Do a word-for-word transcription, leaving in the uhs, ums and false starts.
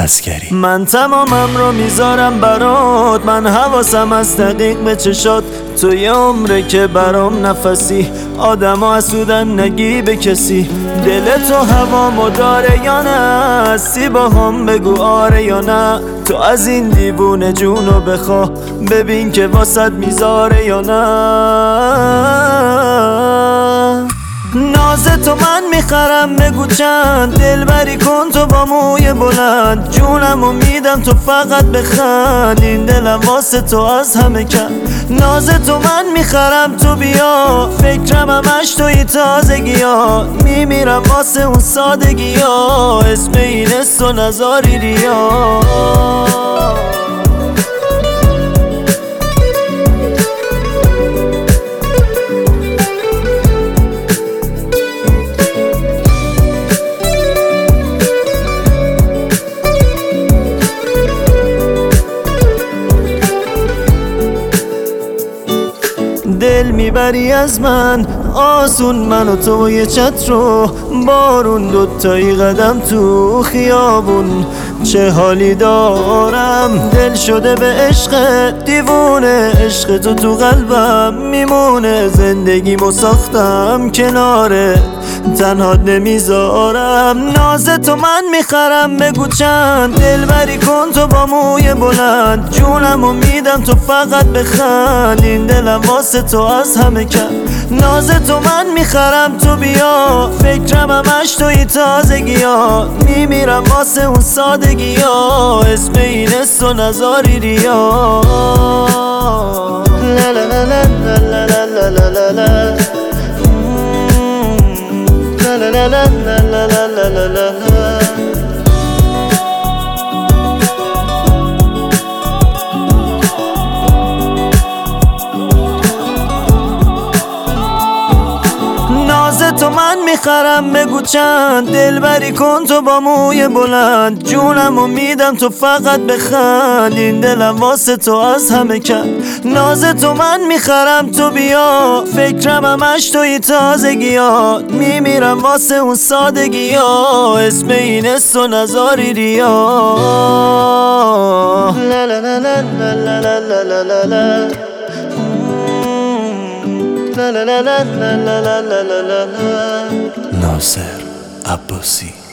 عسکری. من تمامم رو میذارم برات، من حواسم از دقیق به چشات. تو یه عمره که برام نفسی، آدم ها حسودن نگی به کسی. دل تو هوامو داره یا نه؟ هستی با هم بگو آره یا نه. تو از این دیوونه جونو بخوا، ببین که واسط میذاره یا نه. ناز تو من میخرم بگو چند، دلبری کن تو با موی بلند. جونمو میدم تو فقط بخند، این دلم واسه تو از همه کم. ناز تو من میخرم تو بیا، فکرم همش توی تازگی ها. میمیرم واسه اون سادگی ها، اسم این است و نزاری ریا. دل میبری از من آسون، من و تو و یه چتر و بارون، دوتایی قدم تو خیابون. چه حالی دارم، دل شده به عشق دیوونه. عشق تو تو قلبم میمونه، زندگیمو ساختم کناره، تنها نمیذارم. ناز تو من میخرم بگو چند، دلبری کن تو با موی بلند. جونمو میدم تو فقط بخند، این دلم واسه تو از همه کم. ناز تو من میخرم تو بیا، فکرم همش توی تازگی ها. میمیرم واسه اون سادگی ها، اسم این است و نزاری ریا. لا لا لا لا لا لا لا لا لا لا لا لا لا لا لا لا لا. ناز تو من میخرم بگو چند، دلبری کن تو با موی بلند. جونمو میدم تو فقط بخند، این دلم واسه تو از همه کم. ناز تو من میخرم تو بیا، فکرم همش توی تازگی ها. میمیرم واسه اون سادگی ها، اسم این است و نزاری ریا. لا لا لا لا لا لا لا لا لا. لا لا لا لا لا لا لا لا لا. ناصر عباسی.